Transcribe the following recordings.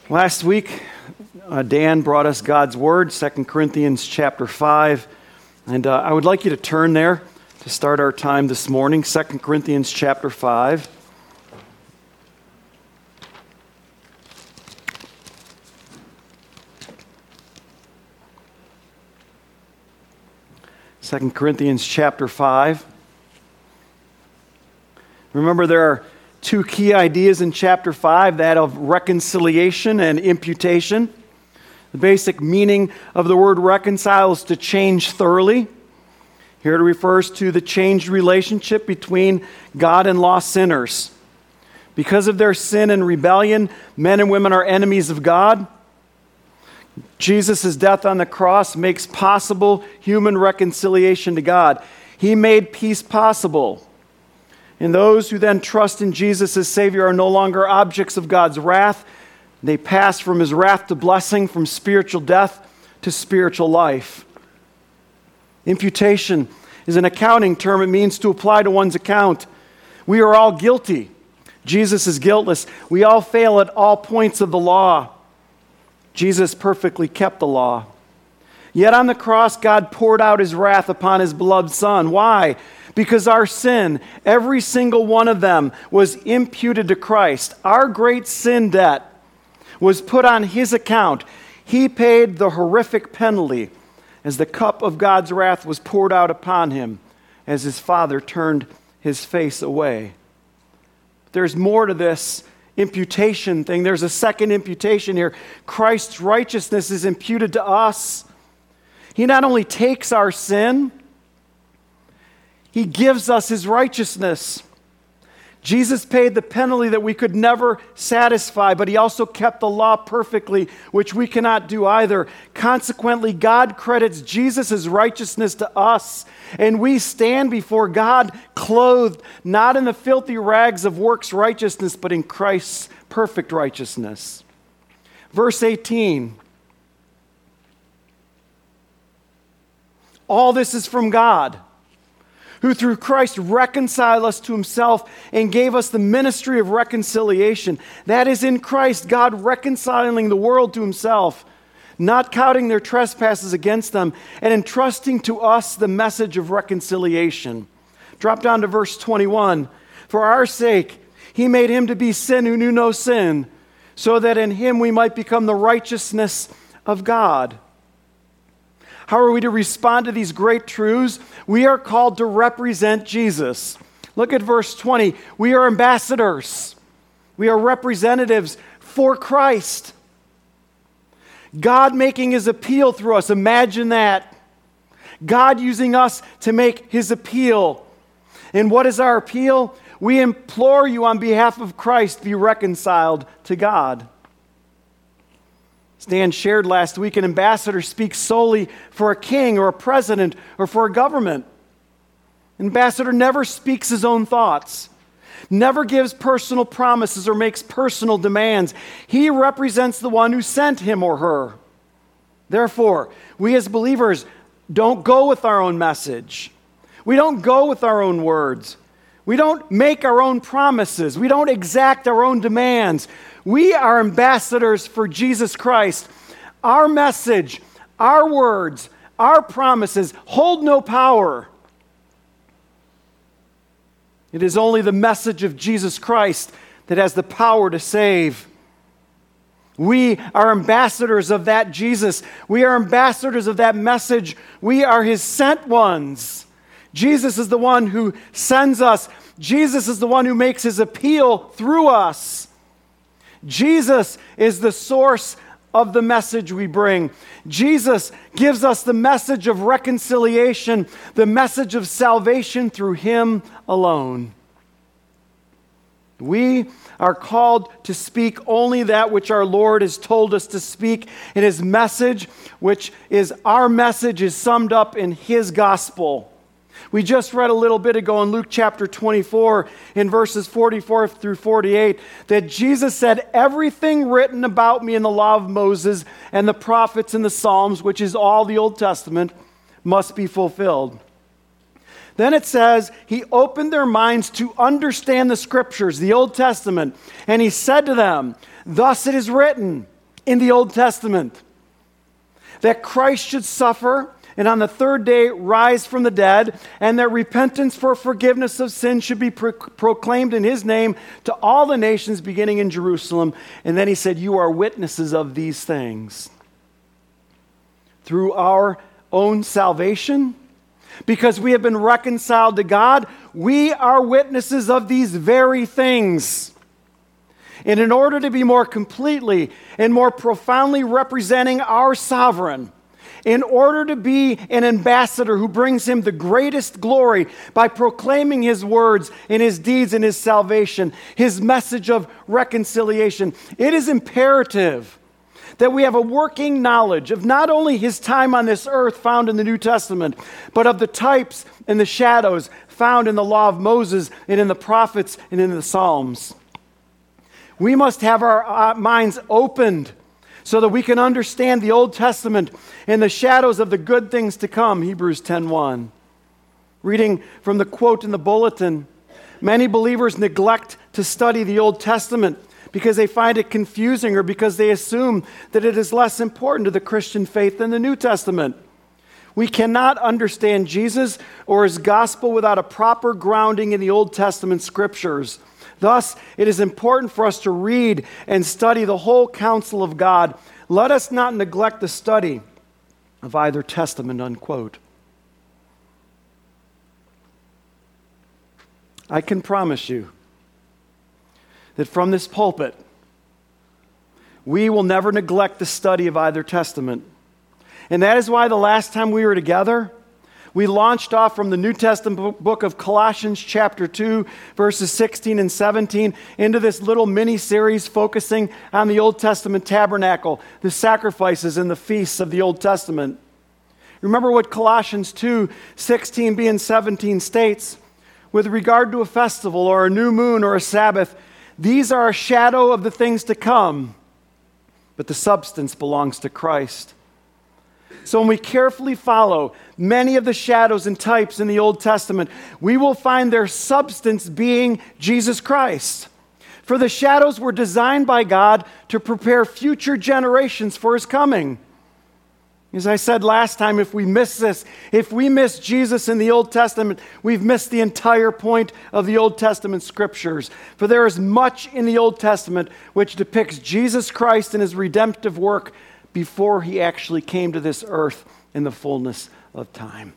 Last week, Dan brought us God's Word, 2 Corinthians chapter 5, and I would like you to turn there to start our time this morning, 2 Corinthians chapter 5. Second Corinthians chapter 5. Remember, there are two key ideas in chapter 5, that of reconciliation and imputation. The basic meaning of the word reconcile is to change thoroughly. Here it refers to the changed relationship between God and lost sinners. Because of their sin and rebellion, men and women are enemies of God. Jesus' death on the cross makes possible human reconciliation to God. He made peace possible. And those who then trust in Jesus as Savior are no longer objects of God's wrath. They pass from His wrath to blessing, from spiritual death to spiritual life. Imputation is an accounting term. It means to apply to one's account. We are all guilty. Jesus is guiltless. We all fail at all points of the law. Jesus perfectly kept the law. Yet on the cross, God poured out His wrath upon His beloved Son. Why? Because our sin, every single one of them, was imputed to Christ. Our great sin debt was put on His account. He paid the horrific penalty as the cup of God's wrath was poured out upon Him as His Father turned His face away. There's more to this imputation thing. There's a second imputation here. Christ's righteousness is imputed to us. He not only takes our sin, He gives us His righteousness. Jesus paid the penalty that we could never satisfy, but He also kept the law perfectly, which we cannot do either. Consequently, God credits Jesus' righteousness to us, and we stand before God clothed not in the filthy rags of works righteousness, but in Christ's perfect righteousness. Verse 18. All this is from God, who through Christ reconciled us to Himself and gave us the ministry of reconciliation. That is, in Christ, God reconciling the world to Himself, not counting their trespasses against them, and entrusting to us the message of reconciliation. Drop down to verse 21. For our sake, He made Him to be sin who knew no sin, so that in Him we might become the righteousness of God. How are we to respond to these great truths? We are called to represent Jesus. Look at verse 20. We are ambassadors. We are representatives for Christ. God making His appeal through us. Imagine that. God using us to make His appeal. And what is our appeal? We implore you on behalf of Christ, be reconciled to God. Dan shared last week, an ambassador speaks solely for a king or a president or for a government. An ambassador never speaks his own thoughts, never gives personal promises or makes personal demands. He represents the one who sent him or her. Therefore, we as believers don't go with our own message. We don't go with our own words. We don't make our own promises. We don't exact our own demands. We are ambassadors for Jesus Christ. Our message, our words, our promises hold no power. It is only the message of Jesus Christ that has the power to save. We are ambassadors of that Jesus. We are ambassadors of that message. We are His sent ones. Jesus is the one who sends us. Jesus is the one who makes His appeal through us. Jesus is the source of the message we bring. Jesus gives us the message of reconciliation, the message of salvation through Him alone. We are called to speak only that which our Lord has told us to speak, and His message, which is our message, is summed up in His gospel. We just read a little bit ago in Luke chapter 24, in verses 44 through 48, that Jesus said, everything written about me in the law of Moses and the prophets and the Psalms, which is all the Old Testament, must be fulfilled. Then it says, He opened their minds to understand the Scriptures, the Old Testament, and He said to them, thus it is written, in the Old Testament. That Christ should suffer and on the third day rise from the dead, and that repentance for forgiveness of sin should be proclaimed in his name to all the nations beginning in Jerusalem. And then he said, you are witnesses of these things. Through our own salvation, because we have been reconciled to God, we are witnesses of these very things. And in order to be more completely and more profoundly representing our sovereign, in order to be an ambassador who brings him the greatest glory by proclaiming his words and his deeds and his salvation, his message of reconciliation, it is imperative that we have a working knowledge of not only his time on this earth found in the New Testament, but of the types and the shadows found in the law of Moses and in the prophets and in the Psalms. We must have our minds opened so that we can understand the Old Testament and the shadows of the good things to come, Hebrews 10:1. Reading from the quote in the bulletin, many believers neglect to study the Old Testament because they find it confusing or because they assume that it is less important to the Christian faith than the New Testament. We cannot understand Jesus or his gospel without a proper grounding in the Old Testament scriptures. Thus, it is important for us to read and study the whole counsel of God. Let us not neglect the study of either testament, unquote. I can promise you that from this pulpit, we will never neglect the study of either testament. And that is why the last time we were together, we launched off from the New Testament book of Colossians chapter 2, verses 16 and 17, into this little mini-series focusing on the Old Testament tabernacle, the sacrifices and the feasts of the Old Testament. Remember what Colossians 2, 16b and 17 states, with regard to a festival or a new moon or a Sabbath, these are a shadow of the things to come, but the substance belongs to Christ. So when we carefully follow many of the shadows and types in the Old Testament, we will find their substance being Jesus Christ. For the shadows were designed by God to prepare future generations for his coming. As I said last time, if we miss this, if we miss Jesus in the Old Testament, we've missed the entire point of the Old Testament scriptures. For there is much in the Old Testament which depicts Jesus Christ and his redemptive work before he actually came to this earth in the fullness of time.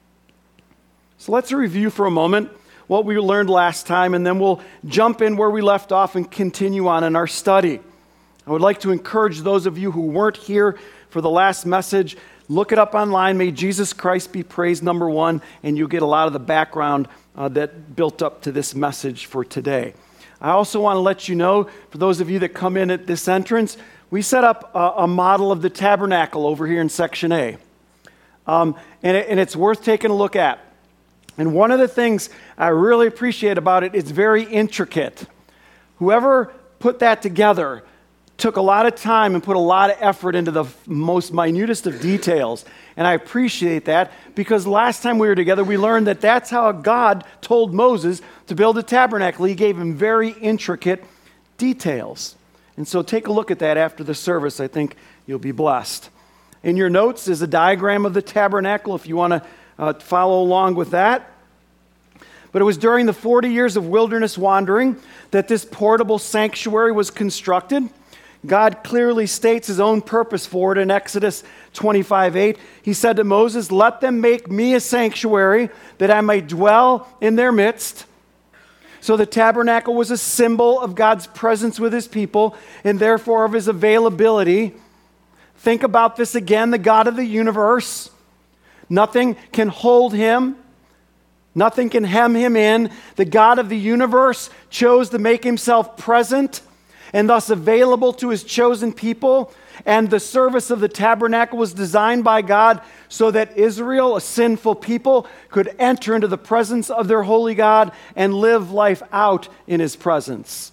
So let's review for a moment what we learned last time, and then we'll jump in where we left off and continue on in our study. I would like to encourage those of you who weren't here for the last message, look it up online. May Jesus Christ be praised, number one, and you'll get a lot of the background that built up to this message for today. I also want to let you know, for those of you that come in at this entrance, we set up a model of the tabernacle over here in Section A. And it's worth taking a look at. And one of the things I really appreciate about it, it's very intricate. Whoever put that together took a lot of time and put a lot of effort into the most minutest of details. And I appreciate that because last time we were together, we learned that that's how God told Moses to build a tabernacle. He gave him very intricate details. And so take a look at that after the service. I think you'll be blessed. In your notes is a diagram of the tabernacle if you want to follow along with that. But it was during the 40 years of wilderness wandering that this portable sanctuary was constructed. God clearly states his own purpose for it in Exodus 25:8. He said to Moses, "Let them make me a sanctuary that I may dwell in their midst." So the tabernacle was a symbol of God's presence with his people and therefore of his availability. Think about this again, the God of the universe. Nothing can hold him. Nothing can hem him in. The God of the universe chose to make himself present and thus available to his chosen people. And the service of the tabernacle was designed by God so that Israel, a sinful people, could enter into the presence of their holy God and live life out in his presence.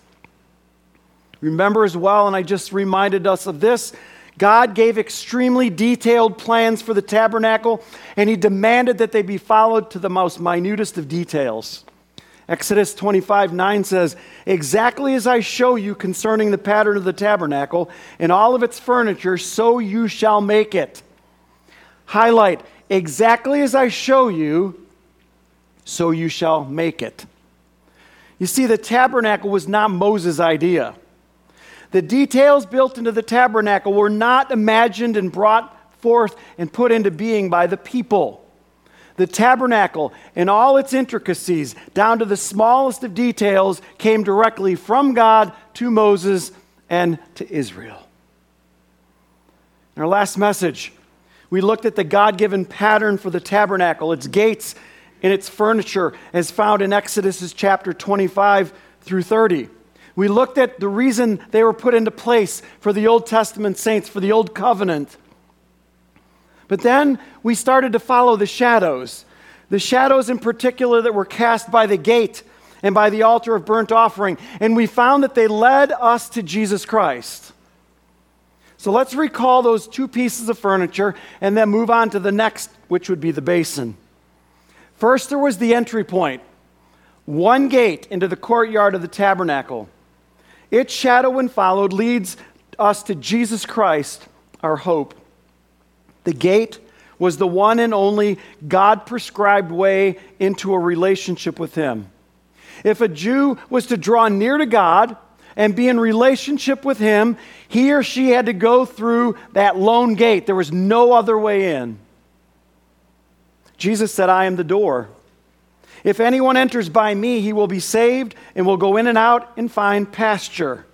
Remember as well, and I just reminded us of this, God gave extremely detailed plans for the tabernacle, and he demanded that they be followed to the most minutest of details. Exodus 25:9 says, "Exactly as I show you concerning the pattern of the tabernacle and all of its furniture, so you shall make it." Highlight, exactly as I show you, so you shall make it. You see, the tabernacle was not Moses' idea. The details built into the tabernacle were not imagined and brought forth and put into being by the people. The tabernacle and all its intricacies, down to the smallest of details, came directly from God to Moses and to Israel. In our last message, we looked at the God-given pattern for the tabernacle, its gates and its furniture, as found in Exodus chapter 25 through 30. We looked at the reason they were put into place for the Old Testament saints, for the Old Covenant. But then we started to follow the shadows in particular that were cast by the gate and by the altar of burnt offering, and we found that they led us to Jesus Christ. So let's recall those two pieces of furniture and then move on to the next, which would be the basin. First, there was the entry point, one gate into the courtyard of the tabernacle. Its shadow, when followed, leads us to Jesus Christ, our hope. The gate was the one and only God-prescribed way into a relationship with Him. If a Jew was to draw near to God and be in relationship with Him, he or she had to go through that lone gate. There was no other way in. Jesus said, "I am the door. If anyone enters by me, he will be saved and will go in and out and find pasture."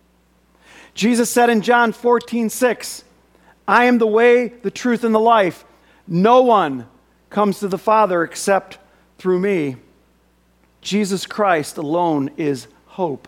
Jesus said in John 14:6, "I am the way, the truth, and the life. No one comes to the Father except through me." Jesus Christ alone is hope.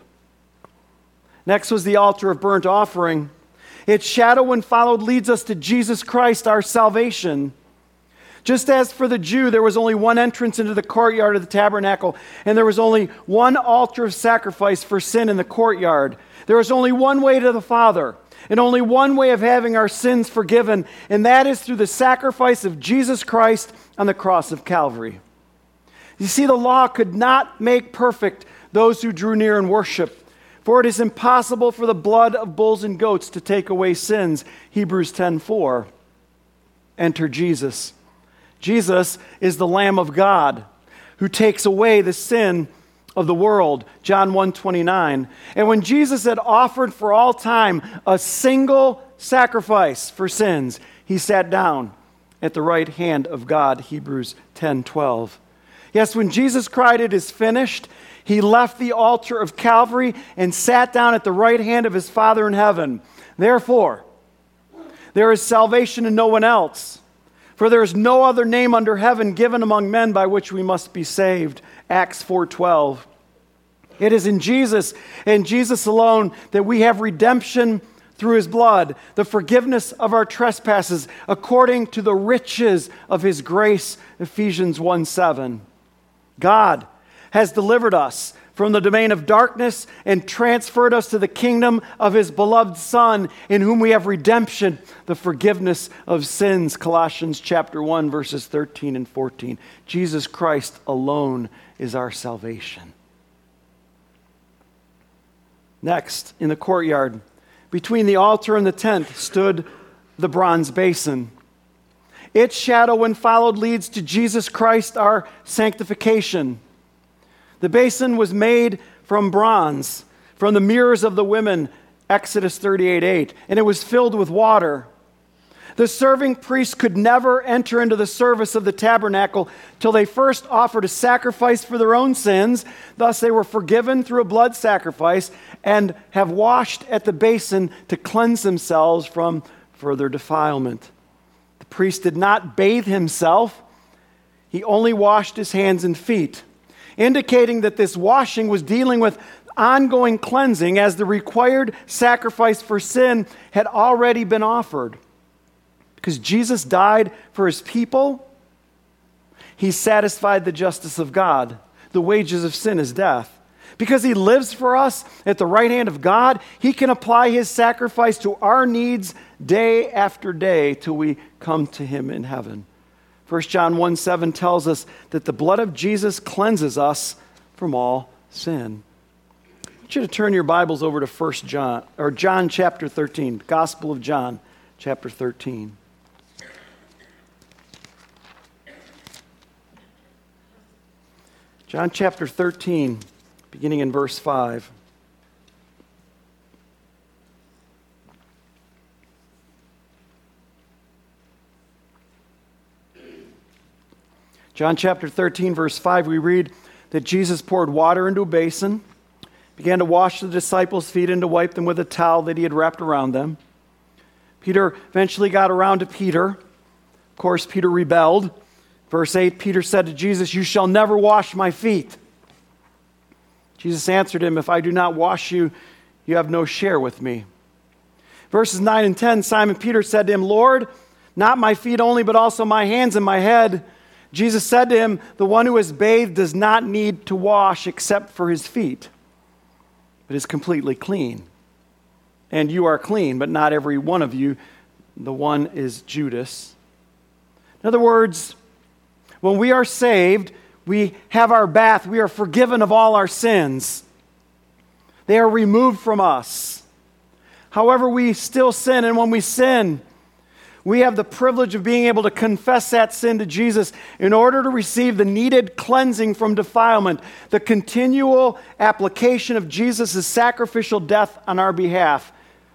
Next was the altar of burnt offering. Its shadow, when followed, leads us to Jesus Christ, our salvation. Just as for the Jew, there was only one entrance into the courtyard of the tabernacle, and there was only one altar of sacrifice for sin in the courtyard. There was only one way to the Father, and only one way of having our sins forgiven, and that is through the sacrifice of Jesus Christ on the cross of Calvary. You see, the law could not make perfect those who drew near in worship, for it is impossible for the blood of bulls and goats to take away sins. Hebrews 10:4. Enter Jesus. Jesus is the Lamb of God who takes away the sin of the world, John 1:29. And when Jesus had offered for all time a single sacrifice for sins, he sat down at the right hand of God, Hebrews 10:12. Yes, when Jesus cried, "It is finished," he left the altar of Calvary and sat down at the right hand of his Father in heaven. Therefore, there is salvation in no one else, for there is no other name under heaven given among men by which we must be saved. Acts 4:12. It is in Jesus and Jesus alone that we have redemption through His blood, the forgiveness of our trespasses according to the riches of His grace. Ephesians 1:7. God has delivered us from the domain of darkness and transferred us to the kingdom of His beloved Son, in whom we have redemption, the forgiveness of sins. Colossians chapter 1, verses 13 and 14. Jesus Christ alone is our salvation. Next, in the courtyard, between the altar and the tent, stood the bronze basin. Its shadow, when followed, leads to Jesus Christ, our sanctification. The basin was made from bronze, from the mirrors of the women, Exodus 38:8, and it was filled with water. The serving priests could never enter into the service of the tabernacle till they first offered a sacrifice for their own sins. Thus they were forgiven through a blood sacrifice and have washed at the basin to cleanse themselves from further defilement. The priest did not bathe himself. He only washed his hands and feet, indicating that this washing was dealing with ongoing cleansing, as the required sacrifice for sin had already been offered. Because Jesus died for His people, He satisfied the justice of God. The wages of sin is death. Because He lives for us at the right hand of God, He can apply His sacrifice to our needs day after day till we come to Him in heaven. 1 John 1:7 tells us that the blood of Jesus cleanses us from all sin. I want you to turn your Bibles over to 1 John, or John chapter 13, Gospel of John chapter 13. John chapter 13, beginning in verse 5. John chapter 13, verse 5, we read that Jesus poured water into a basin, began to wash the disciples' feet and to wipe them with a towel that he had wrapped around them. Peter eventually got around to Peter. Of course, Peter rebelled. Verse 8, Peter said to Jesus, "You shall never wash my feet." Jesus answered him, "If I do not wash you, you have no share with me." Verses 9 and 10, Simon Peter said to him, "Lord, not my feet only, but also my hands and my head." Jesus said to him, "The one who is bathed does not need to wash except for his feet, but is completely clean. And you are clean, but not every one of you. The one is Judas." In other words, when we are saved, we have our bath. We are forgiven of all our sins. They are removed from us. However, we still sin, and when we sin, we have the privilege of being able to confess that sin to Jesus in order to receive the needed cleansing from defilement, the continual application of Jesus' sacrificial death on our behalf.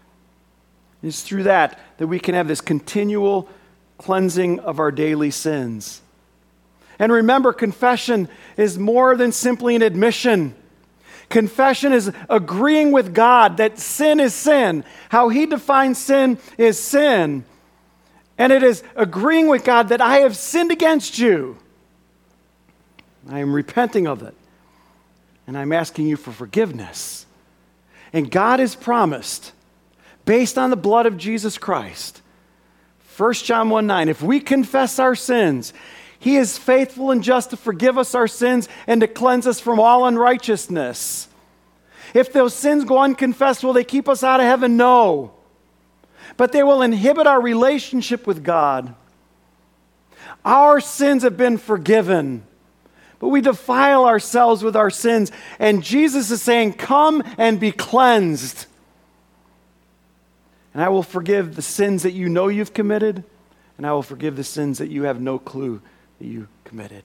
It's through that we can have this continual cleansing of our daily sins. And remember, confession is more than simply an admission. Confession is agreeing with God that sin is sin. How he defines sin is sin. And it is agreeing with God that I have sinned against you. I am repenting of it. And I'm asking you for forgiveness. And God has promised, based on the blood of Jesus Christ, 1 John 1:9, if we confess our sins, he is faithful and just to forgive us our sins and to cleanse us from all unrighteousness. If those sins go unconfessed, will they keep us out of heaven? No. But they will inhibit our relationship with God. Our sins have been forgiven, but we defile ourselves with our sins. And Jesus is saying, "Come and be cleansed. And I will forgive the sins that you know you've committed, and I will forgive the sins that you have no clue that you committed."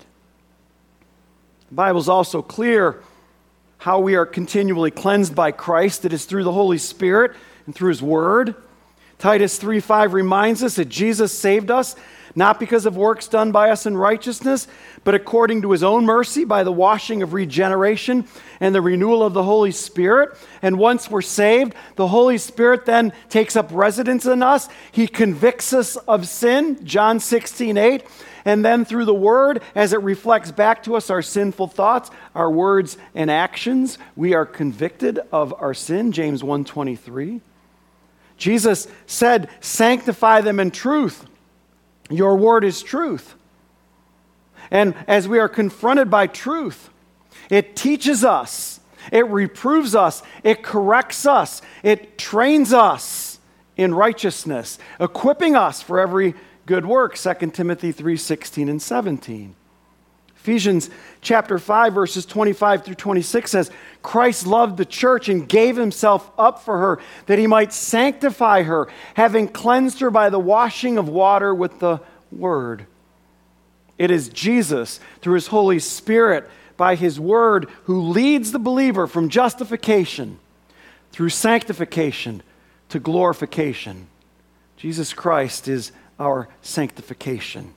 The Bible is also clear how we are continually cleansed by Christ. It is through the Holy Spirit and through his word. Titus 3:5 reminds us that Jesus saved us not because of works done by us in righteousness, but according to his own mercy by the washing of regeneration and the renewal of the Holy Spirit. And once we're saved, the Holy Spirit then takes up residence in us. He convicts us of sin, John 16:8. And then through the word, as it reflects back to us our sinful thoughts, our words and actions, we are convicted of our sin, James 1:23. Jesus said, "Sanctify them in truth. Your word is truth." And as we are confronted by truth, it teaches us, it reproves us, it corrects us, it trains us in righteousness, equipping us for every good work, 2 Timothy 3:16 and 17. Ephesians chapter 5, verses 25 through 26 says, "Christ loved the church and gave himself up for her, that he might sanctify her, having cleansed her by the washing of water with the word." It is Jesus, through his Holy Spirit, by his word, who leads the believer from justification through sanctification to glorification. Jesus Christ is our sanctification.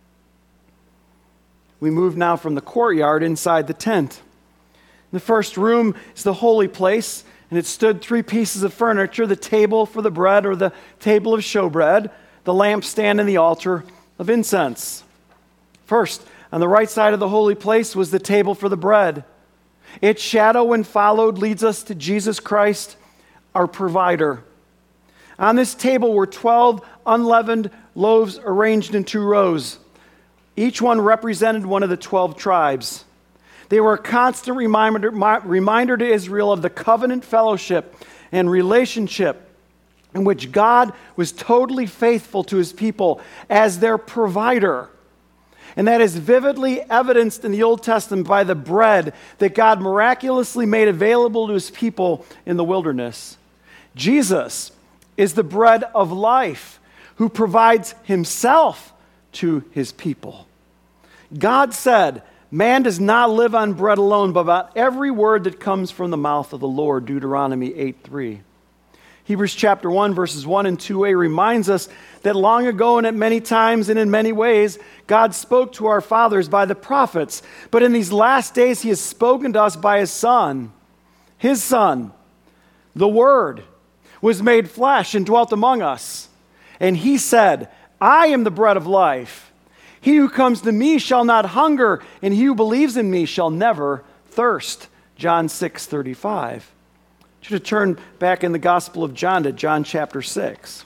We move now from the courtyard inside the tent. The first room is the holy place, and it stood 3 pieces of furniture: the table for the bread, or the table of showbread, the lampstand, and the altar of incense. First, on the right side of the holy place was the table for the bread. Its shadow, when followed, leads us to Jesus Christ, our provider. On this table were 12 unleavened loaves arranged in 2 rows. Each one represented one of the 12 tribes. They were a constant reminder to Israel of the covenant fellowship and relationship in which God was totally faithful to his people as their provider. And that is vividly evidenced in the Old Testament by the bread that God miraculously made available to his people in the wilderness. Jesus is the bread of life who provides himself to his people. God said, man does not live on bread alone, but about every word that comes from the mouth of the Lord, Deuteronomy 8:3. Hebrews chapter 1, verses 1 and 2a reminds us that long ago and at many times and in many ways, God spoke to our fathers by the prophets. But in these last days, he has spoken to us by his Son. His Son, the Word, was made flesh and dwelt among us. And he said, I am the bread of life. He who comes to me shall not hunger, and he who believes in me shall never thirst. John 6:35. I should have turned back in the Gospel of John to John chapter 6.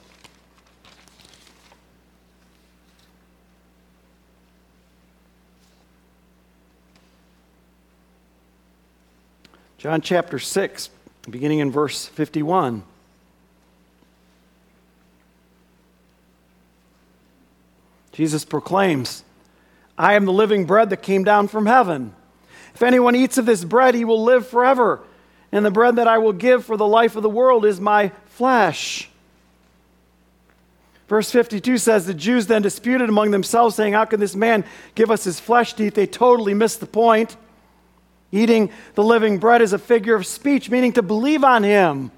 John chapter 6, beginning in verse 51. Jesus proclaims, I am the living bread that came down from heaven. If anyone eats of this bread, he will live forever. And the bread that I will give for the life of the world is my flesh. Verse 52 says, the Jews then disputed among themselves, saying, how can this man give us his flesh to eat? They totally missed the point. Eating the living bread is a figure of speech, meaning to believe on him.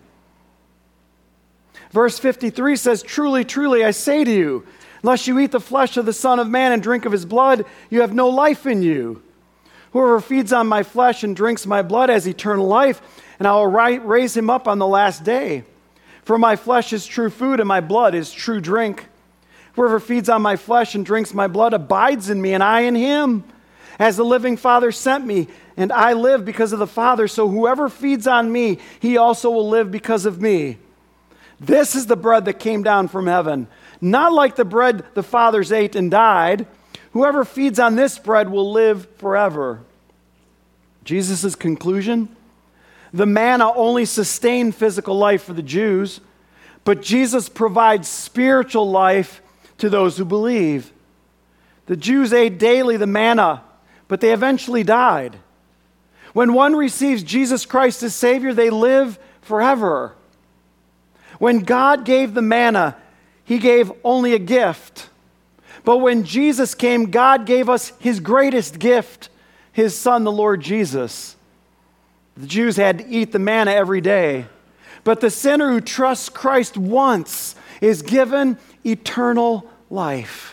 Verse 53 says, truly, truly, I say to you, unless you eat the flesh of the Son of Man and drink of his blood, you have no life in you. Whoever feeds on my flesh and drinks my blood has eternal life, and I will raise him up on the last day. For my flesh is true food, and my blood is true drink. Whoever feeds on my flesh and drinks my blood abides in me, and I in him. As the living Father sent me, and I live because of the Father, so whoever feeds on me, he also will live because of me. This is the bread that came down from heaven, not like the bread the fathers ate and died. Whoever feeds on this bread will live forever. Jesus' conclusion, the manna only sustained physical life for the Jews, but Jesus provides spiritual life to those who believe. The Jews ate daily the manna, but they eventually died. When one receives Jesus Christ as Savior, they live forever. When God gave the manna, he gave only a gift. But when Jesus came, God gave us his greatest gift, his Son, the Lord Jesus. The Jews had to eat the manna every day. But the sinner who trusts Christ once is given eternal life.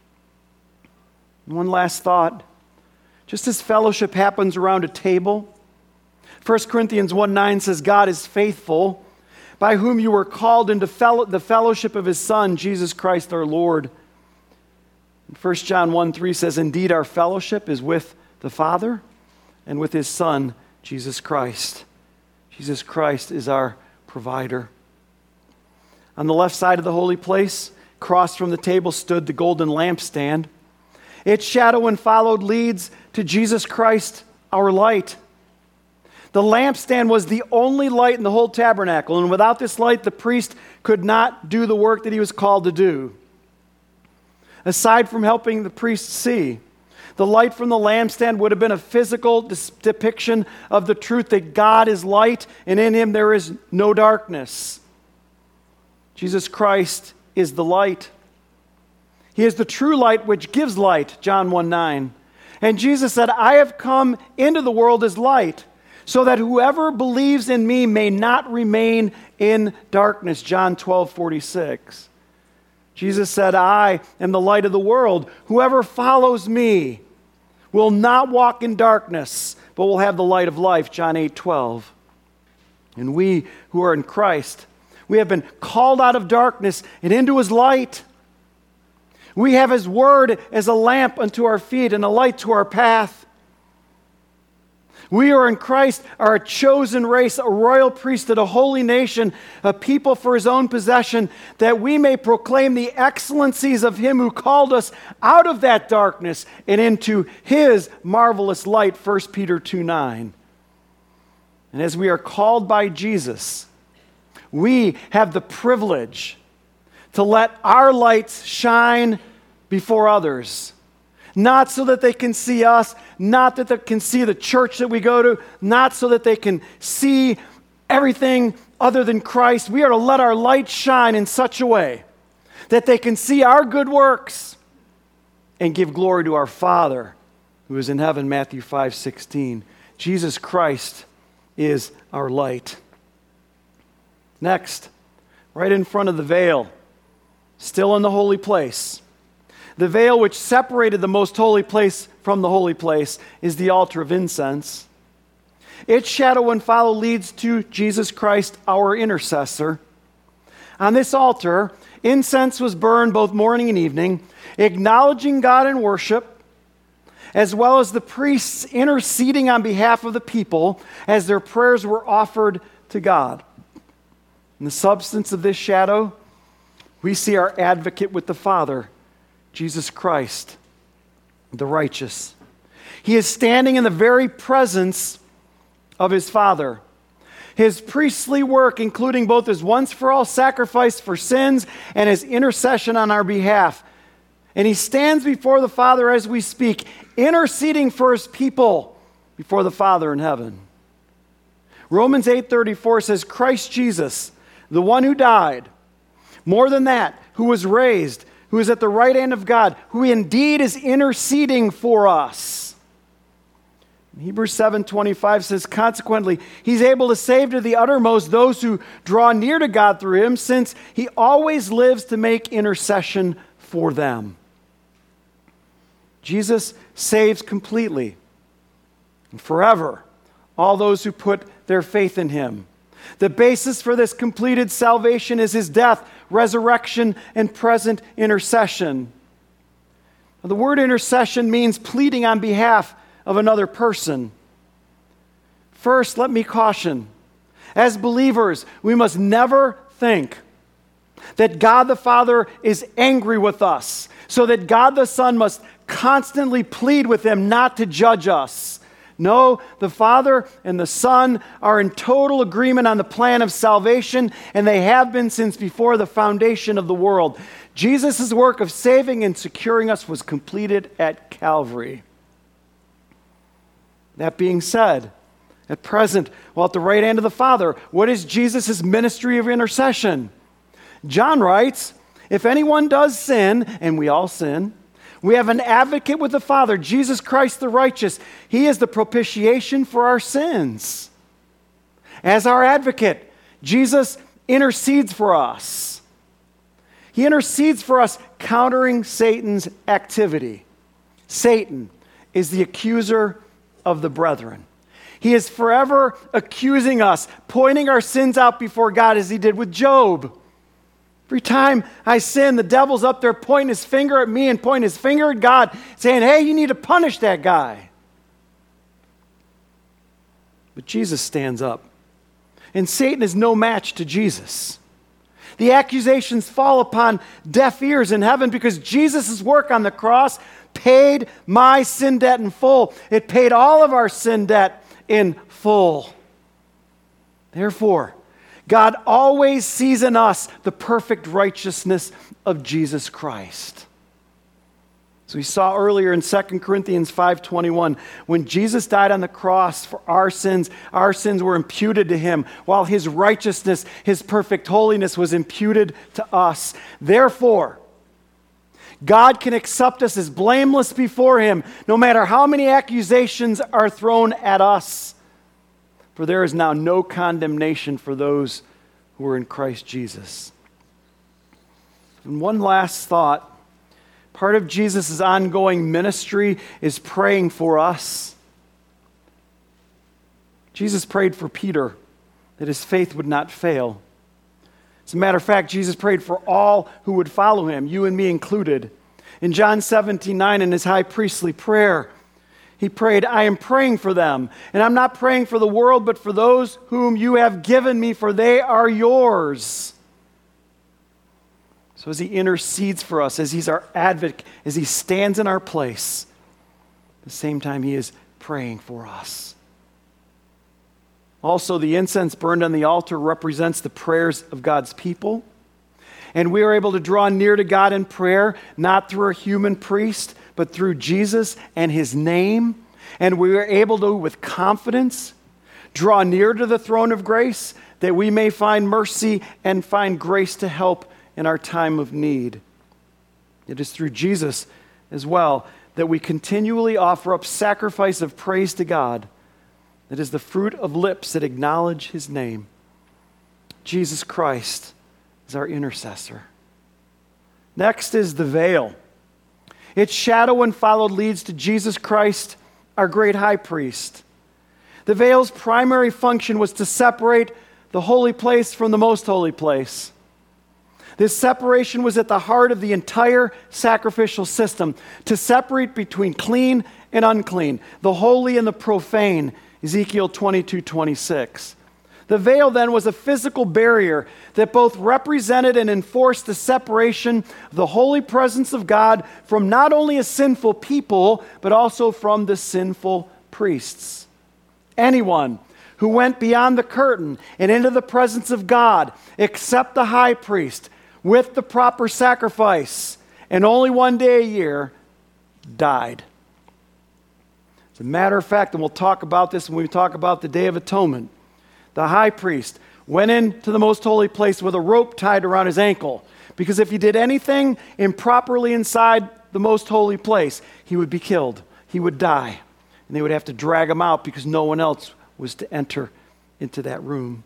One last thought. Just as fellowship happens around a table, 1 Corinthians 1:9 says, God is faithful, by whom you were called into the fellowship of his Son, Jesus Christ our Lord. 1 John 1:3 says, indeed our fellowship is with the Father and with his Son, Jesus Christ. Jesus Christ is our provider. On the left side of the holy place, across from the table, stood the golden lampstand. Its shadow, when followed, leads to Jesus Christ, our light. The lampstand was the only light in the whole tabernacle, and without this light, the priest could not do the work that he was called to do. Aside from helping the priest see, the light from the lampstand would have been a physical depiction of the truth that God is light, and in him there is no darkness. Jesus Christ is the light. He is the true light which gives light, John 1:9. And Jesus said, I have come into the world as light, so that whoever believes in me may not remain in darkness, John 12:46. Jesus said, I am the light of the world. Whoever follows me will not walk in darkness, but will have the light of life, John 8:12. And we who are in Christ, we have been called out of darkness and into his light. We have his word as a lamp unto our feet and a light to our path. We are in Christ, are a chosen race, a royal priesthood, a holy nation, a people for his own possession, that we may proclaim the excellencies of him who called us out of that darkness and into his marvelous light, 1 Peter 2:9. And as we are called by Jesus, we have the privilege to let our lights shine before others. not so that they can see us, not that they can see the church that we go to, not so that they can see everything other than Christ. We are to let our light shine in such a way that they can see our good works and give glory to our Father who is in heaven, Matthew 5:16. Jesus Christ is our light. Next, right in front of the veil, still in the holy place, the veil which separated the most holy place from the holy place is the altar of incense. Its shadow and follow leads to Jesus Christ, our intercessor. On this altar, incense was burned both morning and evening, acknowledging God in worship, as well as the priests interceding on behalf of the people as their prayers were offered to God. In the substance of this shadow, we see our advocate with the Father, Jesus Christ, the righteous. He is standing in the very presence of his Father. His priestly work, including both his once-for-all sacrifice for sins and his intercession on our behalf. And he stands before the Father as we speak, interceding for his people before the Father in heaven. Romans 8:34 says, Christ Jesus, the one who died, more than that, who was raised, who is at the right hand of God, who indeed is interceding for us. Hebrews 7:25 says, consequently, he's able to save to the uttermost those who draw near to God through him, since he always lives to make intercession for them. Jesus saves completely and forever all those who put their faith in him. The basis for this completed salvation is his death, resurrection, and present intercession. Now, the word intercession means pleading on behalf of another person. First, let me caution. As believers, we must never think that God the Father is angry with us, so that God the Son must constantly plead with him not to judge us. No, the Father and the Son are in total agreement on the plan of salvation, and they have been since before the foundation of the world. Jesus' work of saving and securing us was completed at Calvary. That being said, at present, while at the right hand of the Father, what is Jesus' ministry of intercession? John writes, if anyone does sin, and we all sin, we have an advocate with the Father, Jesus Christ the righteous. He is the propitiation for our sins. As our advocate, Jesus intercedes for us. He intercedes for us, countering Satan's activity. Satan is the accuser of the brethren. He is forever accusing us, pointing our sins out before God as he did with Job. Every time I sin, the devil's up there pointing his finger at me and pointing his finger at God, saying, hey, you need to punish that guy. But Jesus stands up. And Satan is no match to Jesus. The accusations fall upon deaf ears in heaven because Jesus' work on the cross paid my sin debt in full. It paid all of our sin debt in full. Therefore, God always sees in us the perfect righteousness of Jesus Christ. So we saw earlier in 2 Corinthians 5:21, when Jesus died on the cross for our sins were imputed to him, while his righteousness, his perfect holiness was imputed to us. Therefore, God can accept us as blameless before him, no matter how many accusations are thrown at us. For there is now no condemnation for those who are in Christ Jesus. And one last thought. Part of Jesus' ongoing ministry is praying for us. Jesus prayed for Peter that his faith would not fail. As a matter of fact, Jesus prayed for all who would follow him, you and me included. In John 17:9, in his high priestly prayer, he prayed, I am praying for them. And I'm not praying for the world, but for those whom you have given me, for they are yours. So as he intercedes for us, as he's our advocate, as he stands in our place, at the same time he is praying for us. Also, the incense burned on the altar represents the prayers of God's people. And we are able to draw near to God in prayer, not through a human priest, but through Jesus and his name. And we are able to, with confidence, draw near to the throne of grace that we may find mercy and find grace to help in our time of need. It is through Jesus as well that we continually offer up sacrifice of praise to God. That is the fruit of lips that acknowledge his name. Jesus Christ is our intercessor. Next is the veil. Its shadow, when followed, leads to Jesus Christ, our great high priest. The veil's primary function was to separate the holy place from the most holy place. This separation was at the heart of the entire sacrificial system, to separate between clean and unclean, the holy and the profane, Ezekiel 22:26. The veil then was a physical barrier that both represented and enforced the separation of the holy presence of God from not only a sinful people, but also from the sinful priests. Anyone who went beyond the curtain and into the presence of God, except the high priest, with the proper sacrifice, and only one day a year, died. As a matter of fact, and we'll talk about this when we talk about the Day of Atonement, the high priest went into the most holy place with a rope tied around his ankle, because if he did anything improperly inside the most holy place, he would be killed. He would die. And they would have to drag him out because no one else was to enter into that room.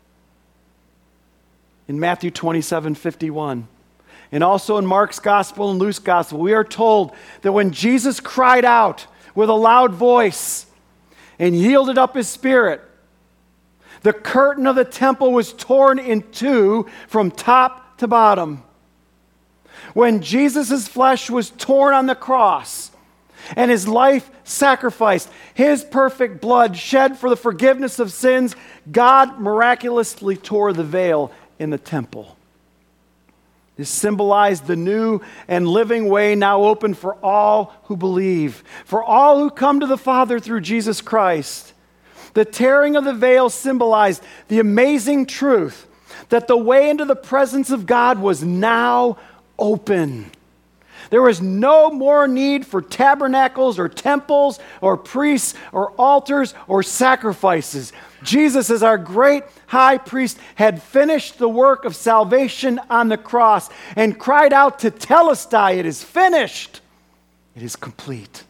In Matthew 27:51, and also in Mark's gospel and Luke's gospel, we are told that when Jesus cried out with a loud voice and yielded up his spirit, the curtain of the temple was torn in two from top to bottom. When Jesus' flesh was torn on the cross and his life sacrificed, his perfect blood shed for the forgiveness of sins, God miraculously tore the veil in the temple. This symbolized the new and living way now open for all who believe, for all who come to the Father through Jesus Christ. The tearing of the veil symbolized the amazing truth that the way into the presence of God was now open. There was no more need for tabernacles or temples or priests or altars or sacrifices. Jesus, as our great high priest, had finished the work of salvation on the cross and cried out to Telestai, "It is finished. It is complete."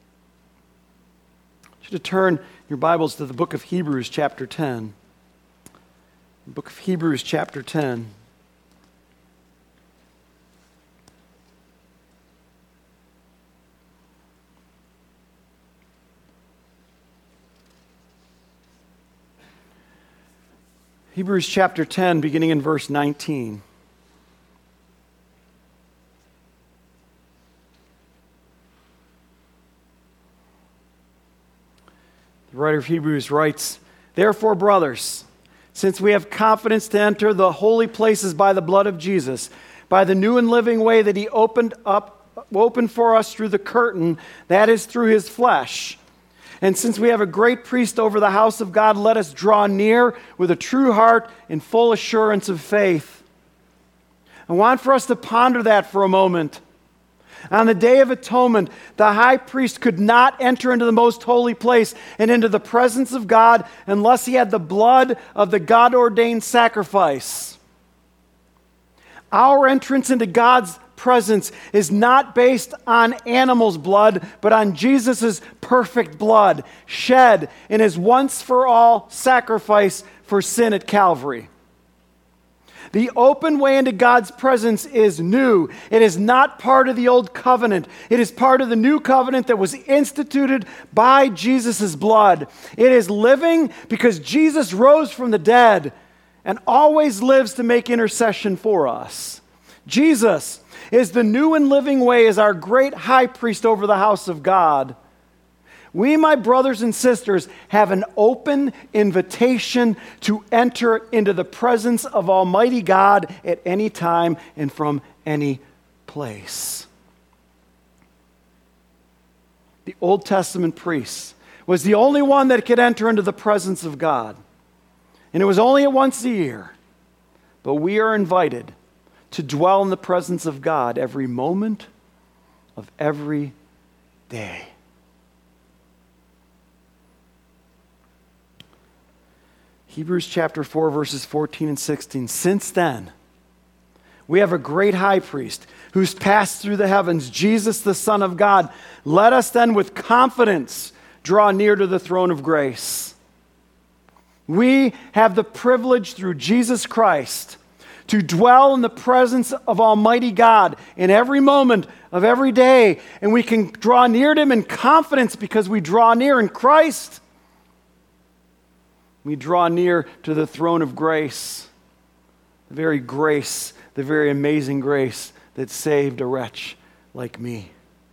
I want you to turn your Bibles to the book of Hebrews chapter 10. The book of Hebrews chapter 10. Hebrews chapter 10, beginning in verse 19. The writer of Hebrews writes, "Therefore, brothers, since we have confidence to enter the holy places by the blood of Jesus, by the new and living way that he opened for us through the curtain, that is through his flesh. And since we have a great priest over the house of God, let us draw near with a true heart in full assurance of faith." I want for us to ponder that for a moment. On the Day of Atonement, the high priest could not enter into the most holy place and into the presence of God unless he had the blood of the God-ordained sacrifice. Our entrance into God's presence is not based on animals' blood, but on Jesus' perfect blood shed in his once-for-all sacrifice for sin at Calvary. The open way into God's presence is new. It is not part of the old covenant. It is part of the new covenant that was instituted by Jesus' blood. It is living because Jesus rose from the dead and always lives to make intercession for us. Jesus is the new and living way as our great high priest over the house of God. We, my brothers and sisters, have an open invitation to enter into the presence of Almighty God at any time and from any place. The Old Testament priest was the only one that could enter into the presence of God. And it was only once a year. But we are invited to dwell in the presence of God every moment of every day. Hebrews chapter 4, verses 14 and 16. Since then, we have a great high priest who's passed through the heavens, Jesus, the Son of God. Let us then with confidence draw near to the throne of grace. We have the privilege through Jesus Christ to dwell in the presence of Almighty God in every moment of every day. And we can draw near to Him in confidence because we draw near in Christ. We draw near to the throne of grace, the very amazing grace that saved a wretch like me.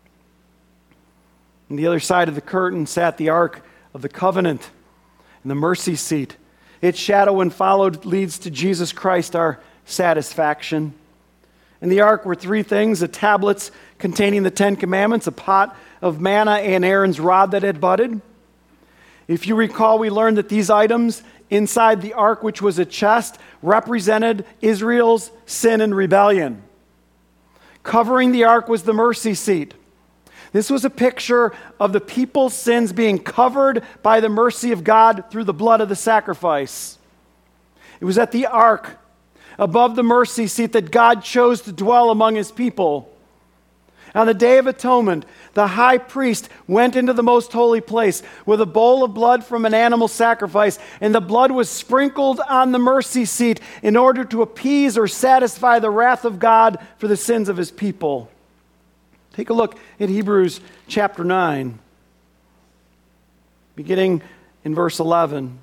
On the other side of the curtain sat the Ark of the Covenant and the mercy seat. Its shadow, when followed, leads to Jesus Christ, our satisfaction. In the ark were three things: the tablets containing the Ten Commandments, a pot of manna, and Aaron's rod that had budded. If you recall, we learned that these items inside the ark, which was a chest, represented Israel's sin and rebellion. Covering the ark was the mercy seat. This was a picture of the people's sins being covered by the mercy of God through the blood of the sacrifice. It was at the ark, above the mercy seat, that God chose to dwell among His people. On the Day of Atonement, the high priest went into the most holy place with a bowl of blood from an animal sacrifice, and the blood was sprinkled on the mercy seat in order to appease or satisfy the wrath of God for the sins of His people. Take a look at Hebrews chapter 9, beginning in verse 11.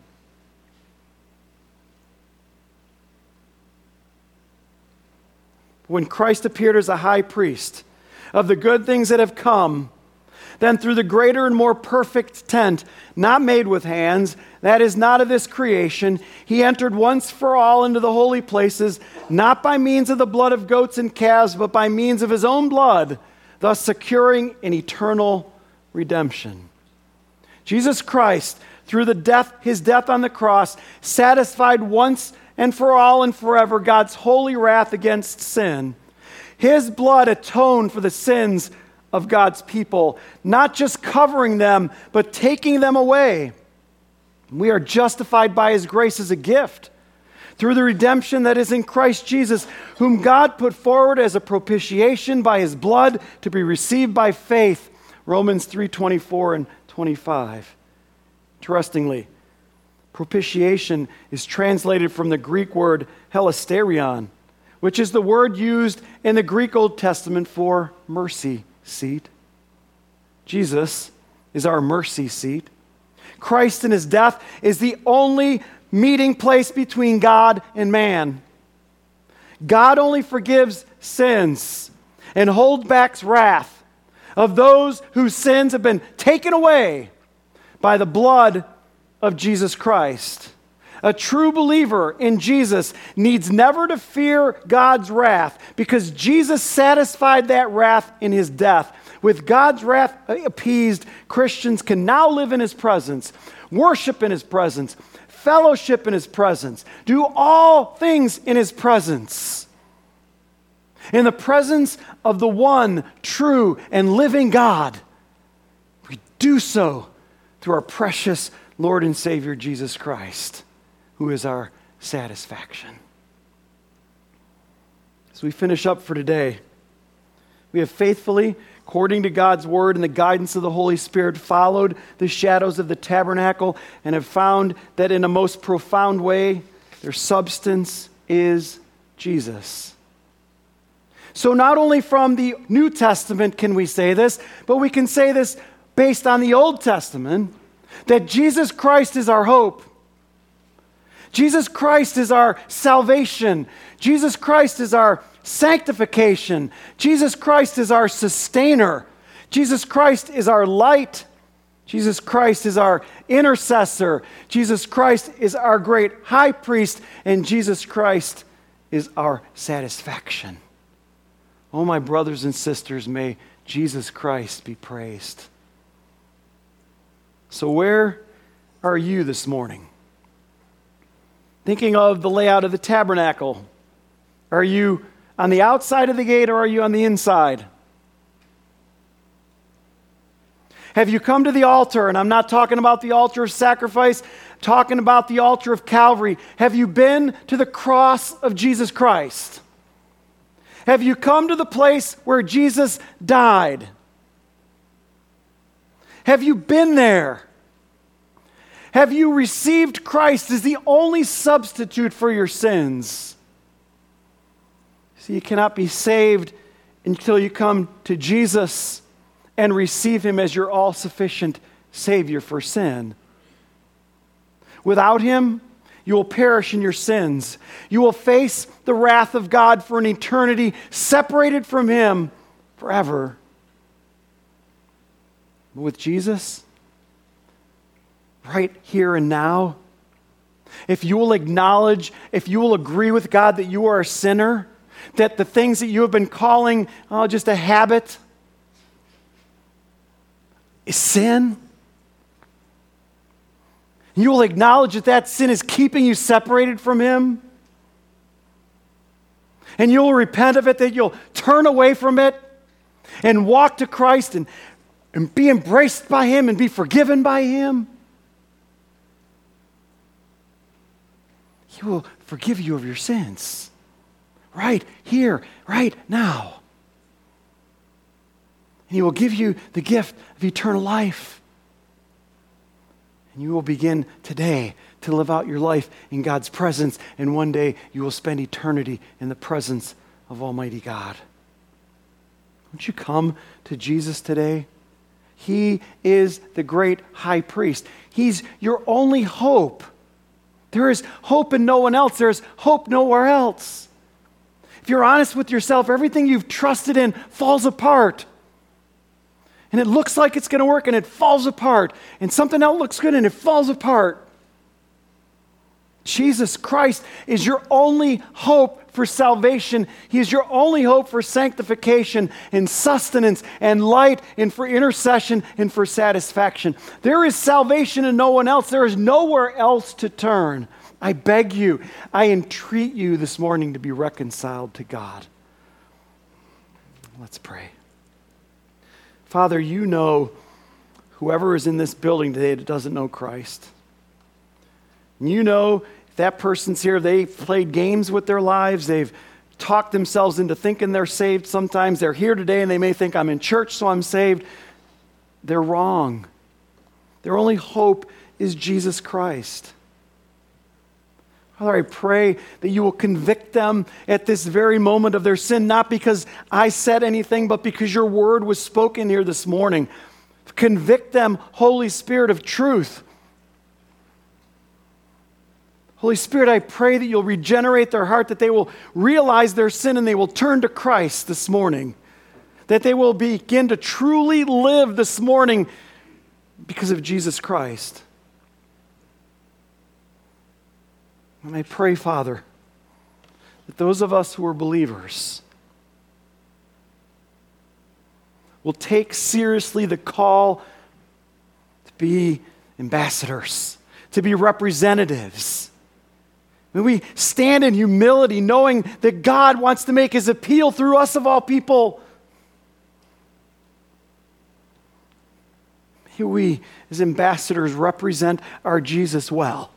When Christ appeared as a high priest of the good things that have come, then through the greater and more perfect tent, not made with hands, that is not of this creation, He entered once for all into the holy places, not by means of the blood of goats and calves, but by means of His own blood, thus securing an eternal redemption. Jesus Christ, through His death on the cross, satisfied once and for all and forever God's holy wrath against sin. His blood atoned for the sins of God's people, not just covering them, but taking them away. We are justified by His grace as a gift through the redemption that is in Christ Jesus, whom God put forward as a propitiation by His blood to be received by faith. Romans 3:24 and 25. Interestingly, propitiation is translated from the Greek word hilasterion, which is the word used in the Greek Old Testament for mercy seat. Jesus is our mercy seat. Christ in His death is the only meeting place between God and man. God only forgives sins and holds back wrath of those whose sins have been taken away by the blood of Jesus Christ. A true believer in Jesus needs never to fear God's wrath because Jesus satisfied that wrath in His death. With God's wrath appeased, Christians can now live in His presence, worship in His presence, fellowship in His presence, do all things in His presence. In the presence of the one true and living God, we do so through our precious Lord and Savior Jesus Christ, who is our satisfaction. As we finish up for today, we have faithfully, according to God's word and the guidance of the Holy Spirit, followed the shadows of the tabernacle and have found that in a most profound way, their substance is Jesus. So not only from the New Testament can we say this, but we can say this based on the Old Testament, that Jesus Christ is our hope. Jesus Christ is our salvation. Jesus Christ is our sanctification. Jesus Christ is our sustainer. Jesus Christ is our light. Jesus Christ is our intercessor. Jesus Christ is our great high priest. And Jesus Christ is our satisfaction. Oh, my brothers and sisters, may Jesus Christ be praised. So where are you this morning? Thinking of the layout of the tabernacle, are you on the outside of the gate or are you on the inside? Have you come to the altar? And I'm not talking about the altar of sacrifice, talking about the altar of Calvary. Have you been to the cross of Jesus Christ? Have you come to the place where Jesus died? Have you been there? Have you received Christ as the only substitute for your sins? See, you cannot be saved until you come to Jesus and receive Him as your all-sufficient Savior for sin. Without Him, you will perish in your sins. You will face the wrath of God for an eternity, separated from Him forever. But with Jesus, right here and now, if you will acknowledge, if you will agree with God that you are a sinner, that the things that you have been calling just a habit is sin, you will acknowledge that that sin is keeping you separated from Him, and you will repent of it, that you'll turn away from it and walk to Christ and be embraced by Him and be forgiven by Him. He will forgive you of your sins right here, right now. And He will give you the gift of eternal life. And you will begin today to live out your life in God's presence, and one day you will spend eternity in the presence of Almighty God. Won't you come to Jesus today? He is the great high priest. He's your only hope. There is hope in no one else. There is hope nowhere else. If you're honest with yourself, everything you've trusted in falls apart. And it looks like it's going to work, and it falls apart. And something else looks good, and it falls apart. Jesus Christ is your only hope for salvation. He is your only hope for sanctification and sustenance and light and for intercession and for satisfaction. There is salvation in no one else. There is nowhere else to turn. I beg you, I entreat you this morning to be reconciled to God. Let's pray. Father, you know whoever is in this building today that doesn't know Christ. You know if that person's here, they've played games with their lives, they've talked themselves into thinking they're saved. Sometimes they're here today and they may think, I'm in church, so I'm saved. They're wrong. Their only hope is Jesus Christ. Father, I pray that you will convict them at this very moment of their sin, not because I said anything, but because your word was spoken here this morning. Convict them, Holy Spirit of truth. Holy Spirit, I pray that you'll regenerate their heart, that they will realize their sin and they will turn to Christ this morning. That they will begin to truly live this morning because of Jesus Christ. And I pray, Father, that those of us who are believers will take seriously the call to be ambassadors, to be representatives. May we stand in humility, knowing that God wants to make His appeal through us of all people. May we, as ambassadors, represent our Jesus well,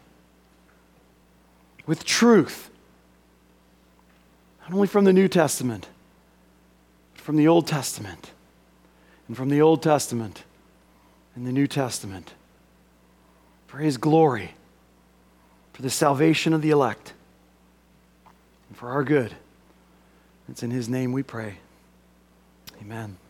with truth, not only from the New Testament, but from the Old Testament, and from the Old Testament and the New Testament, for His glory, for the salvation of the elect, and for our good. It's in His name we pray. Amen.